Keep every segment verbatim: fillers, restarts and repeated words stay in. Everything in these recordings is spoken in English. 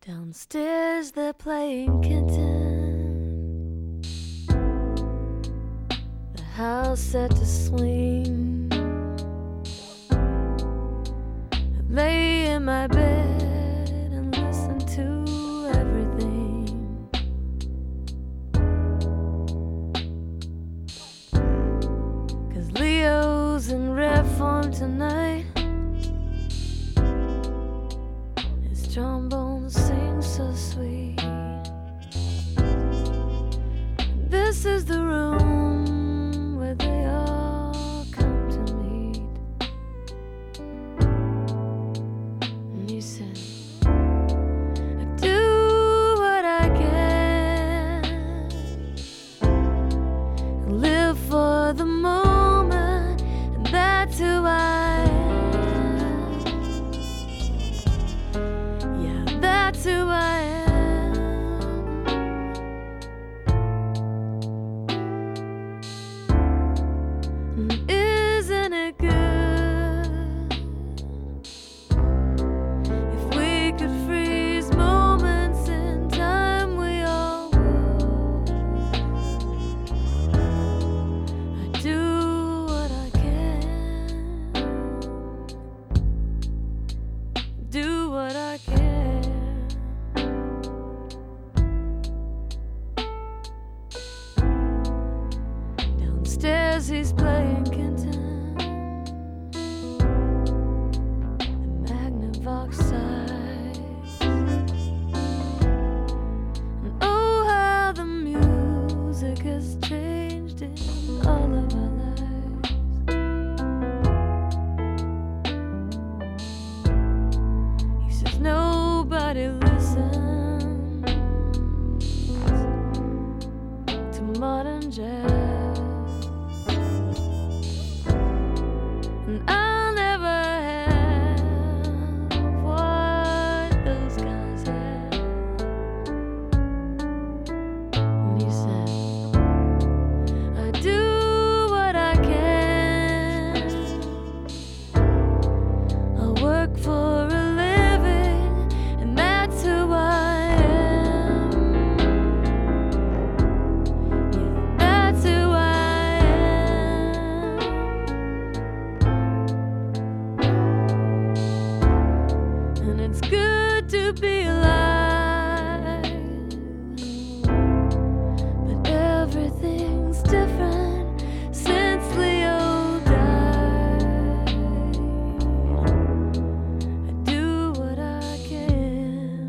Downstairs they're playing kitten, the house set to swing. I lay in my bed and listen to everything. 'Cause Leo's in rare form tonight. His trombone sings so sweet. This is the room where they all come to meet. And he said, I do what I can and live for the moment, and that's who I am. Yeah, that's who I am. And isn't it good if we could freeze moments in time? We all would. I do what I can, do what I can. Downstairs he's playing kitten, the Magnavox sighs. And oh, how the music has changed in all of our lives. He says nobody listens to modern jazz. And I'll never have what those guys had. And he said, I do what I can. I work for a living, and that's who I am. Yeah, that's who I am. And it's good to be alive, but everything's different since Leo died. I do what I can.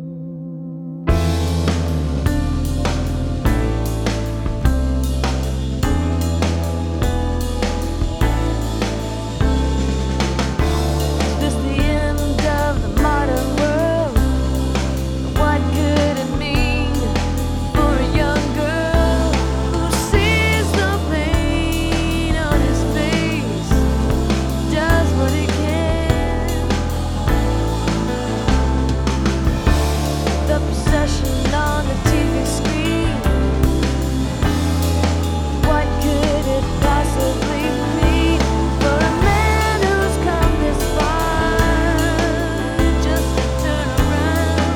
Is this the end of the modern world? What could it mean for a young girl who sees the pain on his face, does what he can? The procession on the T V screen, what could it possibly mean for a man who's come this far just to turn around?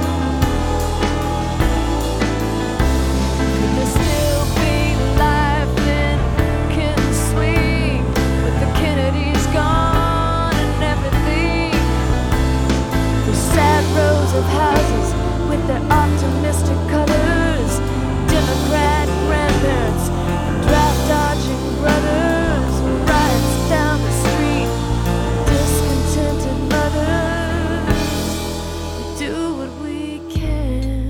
Could there still be life in Kitten Swing with the Kennedys gone and everything? The sad rows of houses with their optimistic colors, Democrat grandparents, draft-dodging brothers, riots down the street, discontented mothers. We do what we can.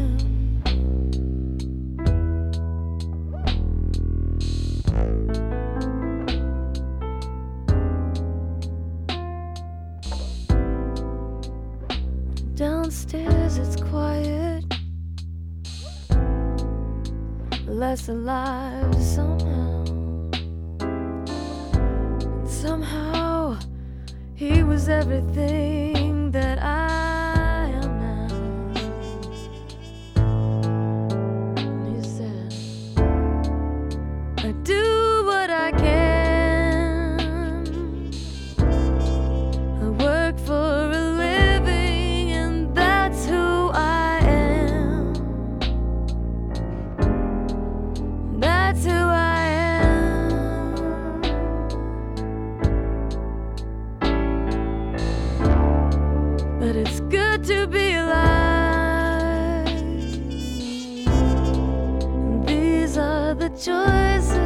Downstairs it's quiet, less alive somehow. And somehow he was everything that I am now. And he said, I do what I can. I work for a living, and that's who I It's good to be alive. These are the choices